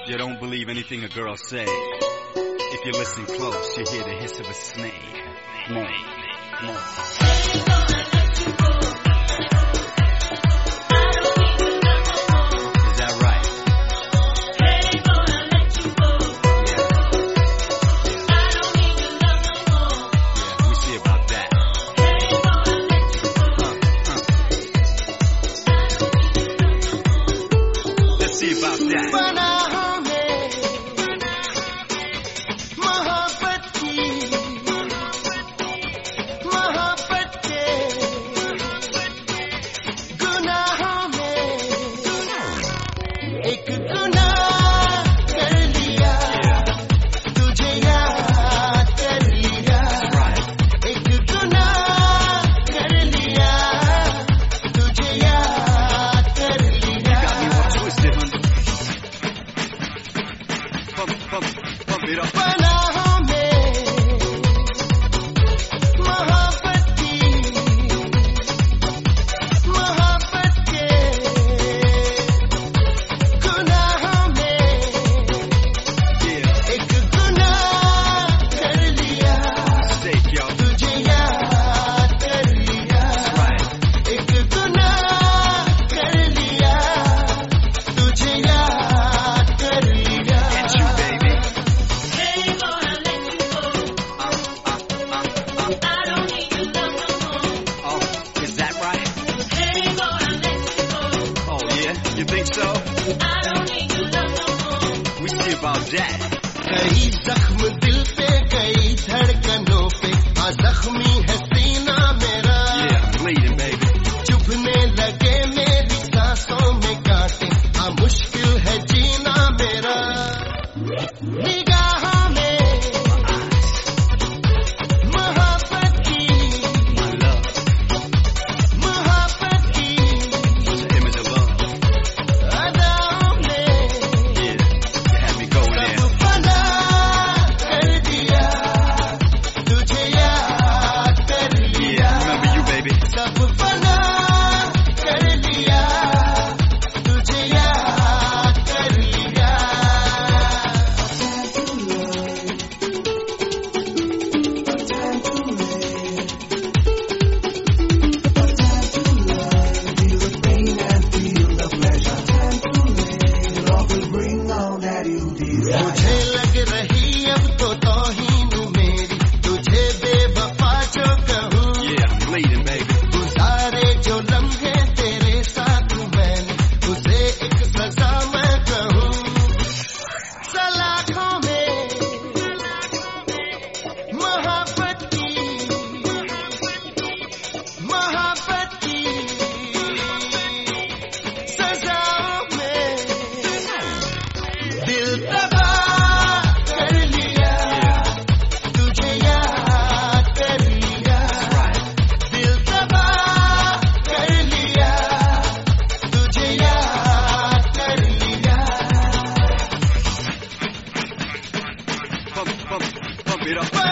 You don't believe anything a girl say. If you listen close, you hear the hiss of a snake. More, more. Is that right? Yeah, we see about that. Let's see about that. You think so? I don't need your love no more. We see about that. कई जख्म दिल पे कई धड़कनों पे आ जख्मी है सीना मेरा. Yeah, bleeding baby. चुभने लगे मेरी सांसों में कांटे आ मुश्किल है जीना मेरा. निगाहों में मोहब्बत की मोहब्बत की मुझे लग रही अब तो तौहीन मेरी तुझे बेवफा जो कहूँ. गुजारे जो लम्हे तेरे साथ मैंने उसे एक सजा मैं कहूँ. सलाखों में मोहब्बत की सजाओं में दिल तबाह कर लिया. तुझे याद कर लिया. दिल तबाह कर लिया. तुझे याद कर लिया. Pump it up.